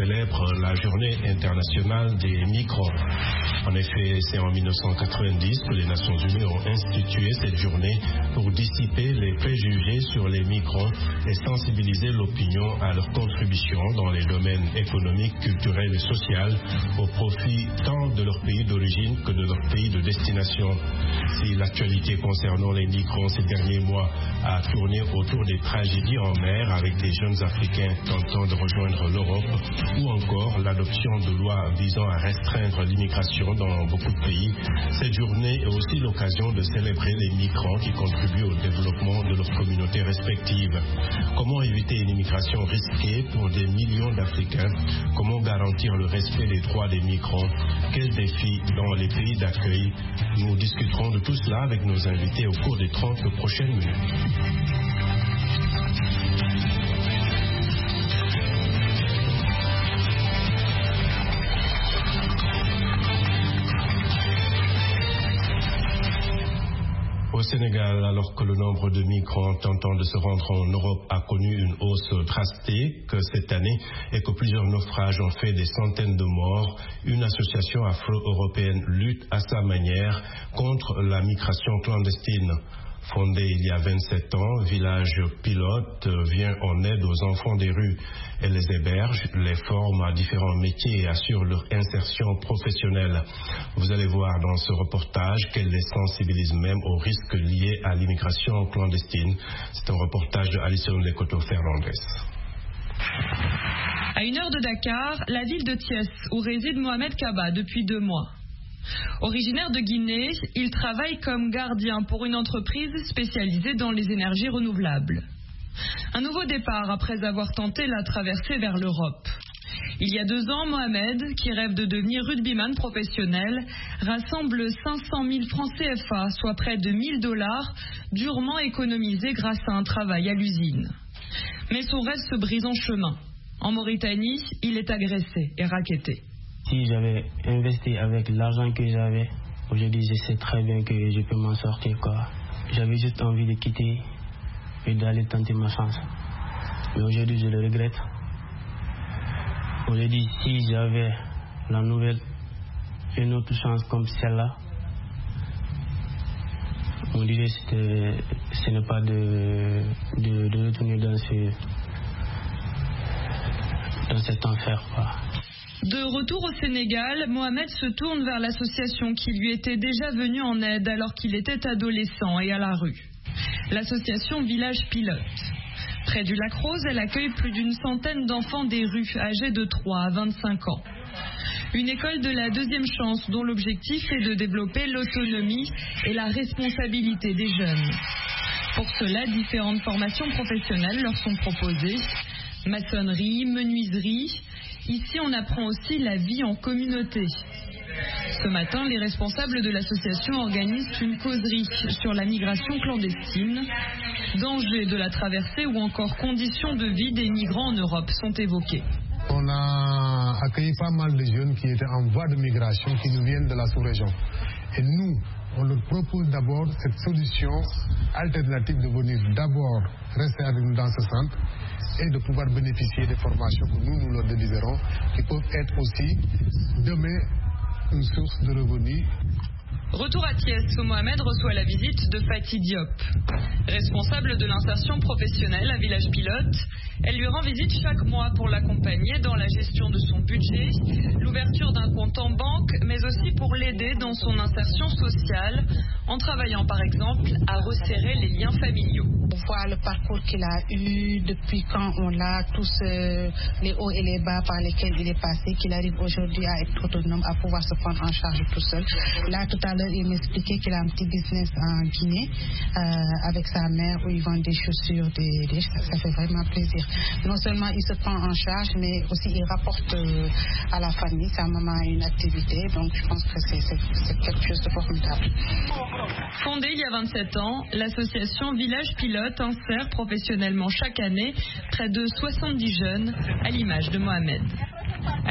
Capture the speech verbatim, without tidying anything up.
célèbre la Journée internationale des migrants. En effet, c'est en mille neuf cent quatre-vingt-dix que les Nations Unies ont institué cette journée pour dissiper les préjugés sur les migrants et sensibiliser l'opinion à leur contribution dans les domaines économiques, culturels et sociaux au profit tant de leur pays d'origine que de leur pays de destination. Si l'actualité concernant les migrants ces derniers mois a tourné autour des tragédies en mer avec des jeunes Africains tentant de rejoindre l'Europe ou encore l'adoption de lois visant à restreindre l'immigration dans beaucoup de pays, cette journée est aussi l'occasion de célébrer les migrants qui contribuent au développement de leurs communautés respectives. Comment éviter une immigration risquée pour des millions d'Africains? Comment garantir le respect des droits des migrants? Quels défis dans les pays d'accueil? Nous discuterons de tout cela avec nos invités au cours des trente prochaines minutes. Au Sénégal, alors que le nombre de migrants tentant de se rendre en Europe a connu une hausse drastique cette année et que plusieurs naufrages ont fait des centaines de morts, une association afro-européenne lutte à sa manière contre la migration clandestine. Fondée il y a vingt-sept ans, Village Pilote vient en aide aux enfants des rues. Elle les héberge, les forme à différents métiers et assure leur insertion professionnelle. Vous allez voir dans ce reportage qu'elle les sensibilise même aux risques liés à l'immigration clandestine. C'est un reportage de Alison Lecoto-Fernandez. À une heure de Dakar, la ville de Thiès, où réside Mohamed Kaba depuis deux mois. Originaire de Guinée, il travaille comme gardien pour une entreprise spécialisée dans les énergies renouvelables. Un nouveau départ après avoir tenté la traversée vers l'Europe. Il y a deux ans, Mohamed, qui rêve de devenir rugbyman professionnel, rassemble cinq cent mille francs C F A, soit près de mille dollars, durement économisés grâce à un travail à l'usine. Mais son rêve se brise en chemin. En Mauritanie, il est agressé et racketté. Si j'avais investi avec l'argent que j'avais, aujourd'hui je sais très bien que je peux m'en sortir, quoi. J'avais juste envie de quitter et d'aller tenter ma chance. Mais aujourd'hui je le regrette. Aujourd'hui, si j'avais la nouvelle, une autre chance comme celle-là, on dirait que ce n'est pas de, de, de retourner dans, ce, dans cet enfer, quoi. De retour au Sénégal, Mohamed se tourne vers l'association qui lui était déjà venue en aide alors qu'il était adolescent et à la rue. L'association Village Pilote. Près du lac Rose, elle accueille plus d'une centaine d'enfants des rues âgés de trois à vingt-cinq ans. Une école de la deuxième chance dont l'objectif est de développer l'autonomie et la responsabilité des jeunes. Pour cela, différentes formations professionnelles leur sont proposées. Maçonnerie, menuiserie. Ici, on apprend aussi la vie en communauté. Ce matin, les responsables de l'association organisent une causerie sur la migration clandestine. Dangers de la traversée ou encore conditions de vie des migrants en Europe sont évoqués. On a accueilli pas mal de jeunes qui étaient en voie de migration, qui nous viennent de la sous-région. Et nous, on leur propose d'abord cette solution alternative de venir d'abord rester avec nous dans ce centre et de pouvoir bénéficier des formations que nous, nous leur délivérons, qui peuvent être aussi demain une source de revenus. Retour à Thiès, où Mohamed reçoit la visite de Fatih Diop. Responsable de l'insertion professionnelle à Village Pilote, elle lui rend visite chaque mois pour l'accompagner dans la gestion de son budget, l'ouverture d'un compte en banque, mais aussi pour l'aider dans son insertion sociale, en travaillant par exemple à resserrer les liens familiaux. On voit le parcours qu'il a eu depuis quand on l'a, tous euh, les hauts et les bas par lesquels il est passé, qu'il arrive aujourd'hui à être autonome, à pouvoir se prendre en charge tout seul. Là, tout à l'heure, il m'expliquait qu'il a un petit business en Guinée euh, avec sa mère où ils vendent des chaussures, des, des, ça, ça fait vraiment plaisir. Non seulement il se prend en charge, mais aussi il rapporte euh, à la famille. Sa maman a une activité, donc je pense que c'est, c'est, c'est quelque chose de formidable. Fondée il y a vingt-sept ans, l'association Village Pilote insère professionnellement chaque année près de soixante-dix jeunes, à l'image de Mohamed.